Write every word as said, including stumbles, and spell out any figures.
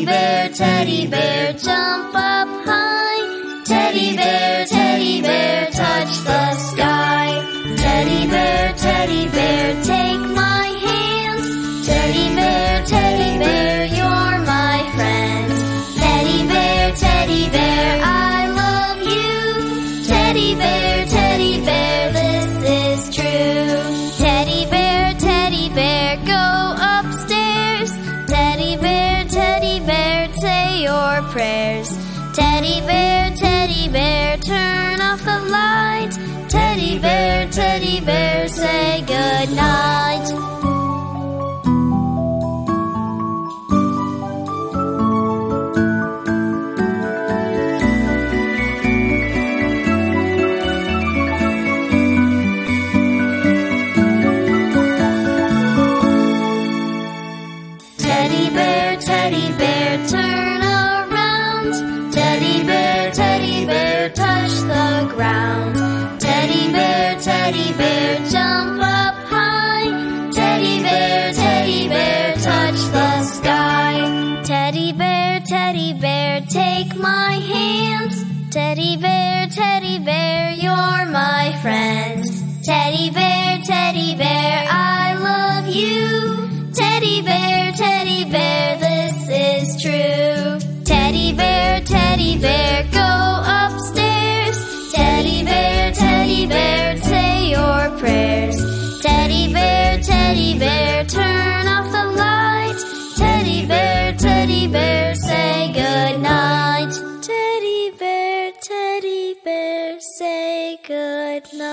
Teddy bear, teddy bear, jump up high. Teddy bear, teddy bear, touch the sky. Teddy bear, teddy bear, take my hand. Teddy bear, teddy bear, you're my friend. Teddy bear, teddy bear, I love you. Teddy bear, teddy bear, this is true. Teddy bear, teddy bear, go upstairs. Teddy bear, teddy bear, say your prayers. Teddy bear, teddy bear, turn off the light. Teddy bear, teddy bear, say good night. Teddy bear, teddy bear, turn around. Teddy bear, teddy bear, touch the ground. Teddy bear, teddy bear, jump up high. Teddy bear, teddy bear, touch the sky. Teddy bear, teddy bear, take my hand. Teddy bear, teddy bear, you're my friend. Teddy bear, teddy bear, I love you. Teddy bear, teddy bear, this is true. Teddy bear, teddy bear, go upstairs. Teddy bear, teddy bear, say your prayers. Teddy bear, teddy bear, turn off the light. Teddy bear, teddy bear, say good night. Teddy bear, teddy bear, say good night.